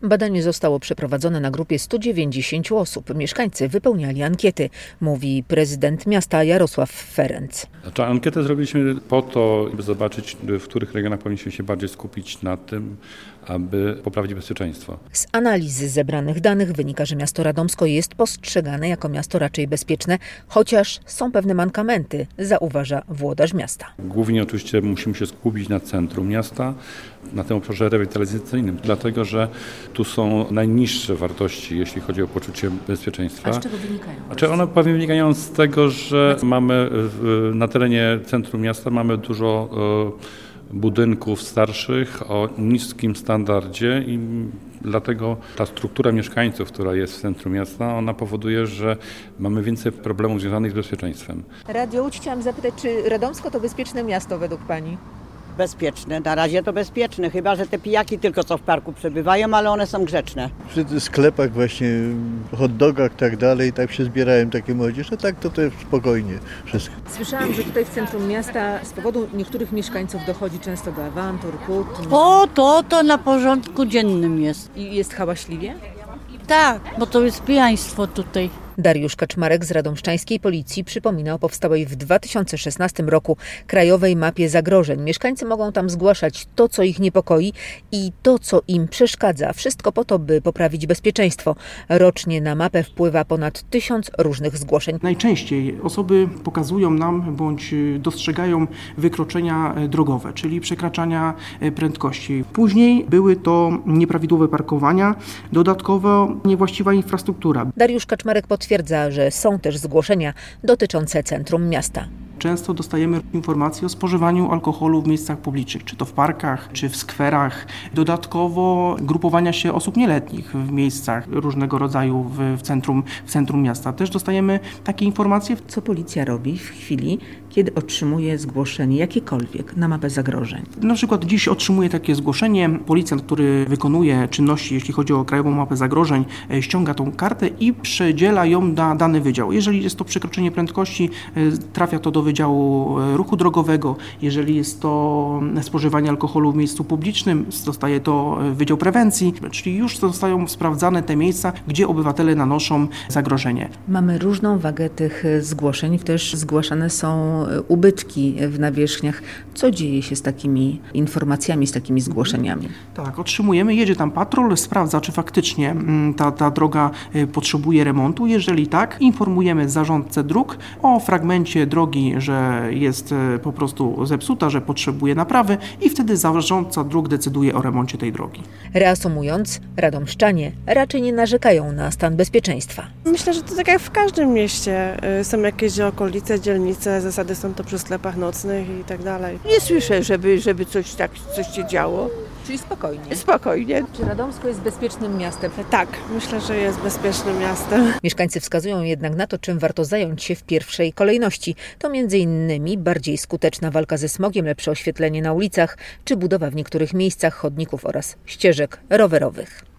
Badanie zostało przeprowadzone na grupie 190 osób. Mieszkańcy wypełniali ankiety, mówi prezydent miasta Jarosław Ferenc. Ankietę zrobiliśmy po to, by zobaczyć, w których regionach powinniśmy się bardziej skupić na tym, aby poprawić bezpieczeństwo. Z analizy zebranych danych wynika, że miasto Radomsko jest postrzegane jako miasto raczej bezpieczne, chociaż są pewne mankamenty, zauważa włodarz miasta. Głównie oczywiście musimy się skupić na centrum miasta, na tym obszarze rewitalizacyjnym, dlatego że tu są najniższe wartości, jeśli chodzi o poczucie bezpieczeństwa. A z czego wynikają? One pewnie wynikają z tego, że mamy na terenie centrum miasta dużo budynków starszych o niskim standardzie i dlatego ta struktura mieszkańców, która jest w centrum miasta, ona powoduje, że mamy więcej problemów związanych z bezpieczeństwem. Radio Łódź, chciałam zapytać, czy Radomsko to bezpieczne miasto według Pani? Bezpieczne, na razie to bezpieczne, chyba że te pijaki tylko co w parku przebywają, ale one są grzeczne. Przy sklepach właśnie, hot dogach i tak dalej, tak się zbierałem takie młodzież, a tak to też spokojnie wszystko. Słyszałam, że tutaj w centrum miasta z powodu niektórych mieszkańców dochodzi często do awantur, kłótni. To na porządku dziennym jest. I jest hałaśliwie? Tak, bo to jest pijaństwo tutaj. Dariusz Kaczmarek z radomszczańskiej policji przypomina o powstałej w 2016 roku krajowej mapie zagrożeń. Mieszkańcy mogą tam zgłaszać to, co ich niepokoi i to, co im przeszkadza. Wszystko po to, by poprawić bezpieczeństwo. Rocznie na mapę wpływa ponad 1000 różnych zgłoszeń. Najczęściej osoby pokazują nam bądź dostrzegają wykroczenia drogowe, czyli przekraczania prędkości. Później były to nieprawidłowe parkowania, dodatkowo niewłaściwa infrastruktura. Dariusz Kaczmarek potwierdza, że są też zgłoszenia dotyczące centrum miasta. Często dostajemy informacje o spożywaniu alkoholu w miejscach publicznych, czy to w parkach, czy w skwerach. Dodatkowo grupowania się osób nieletnich w miejscach różnego rodzaju w centrum miasta. Też dostajemy takie informacje. Co policja robi w chwili, kiedy otrzymuje zgłoszenie jakiekolwiek na mapę zagrożeń? Na przykład dziś otrzymuje takie zgłoszenie. Policjant, który wykonuje czynności, jeśli chodzi o krajową mapę zagrożeń, ściąga tą kartę i przedziela ją na dany wydział. Jeżeli jest to przekroczenie prędkości, trafia to do Wydziału Ruchu Drogowego. Jeżeli jest to spożywanie alkoholu w miejscu publicznym, zostaje to Wydział Prewencji, czyli już zostają sprawdzane te miejsca, gdzie obywatele nanoszą zagrożenie. Mamy różną wagę tych zgłoszeń, też zgłaszane są ubytki w nawierzchniach. Co dzieje się z takimi informacjami, z takimi zgłoszeniami? Tak, otrzymujemy, jedzie tam patrol, sprawdza, czy faktycznie ta droga potrzebuje remontu. Jeżeli tak, informujemy zarządcę dróg o fragmencie drogi, że jest po prostu zepsuta, że potrzebuje naprawy i wtedy zarządca dróg decyduje o remoncie tej drogi. Reasumując, radomszczanie raczej nie narzekają na stan bezpieczeństwa. Myślę, że to tak jak w każdym mieście. Są jakieś okolice, dzielnice, zasady są to przy sklepach nocnych i tak dalej. Nie słyszę, żeby coś się działo. Czyli spokojnie. Spokojnie. Czy Radomsko jest bezpiecznym miastem? Tak, myślę, że jest bezpiecznym miastem. Mieszkańcy wskazują jednak na to, czym warto zająć się w pierwszej kolejności. To m.in. bardziej skuteczna walka ze smogiem, lepsze oświetlenie na ulicach, czy budowa w niektórych miejscach chodników oraz ścieżek rowerowych.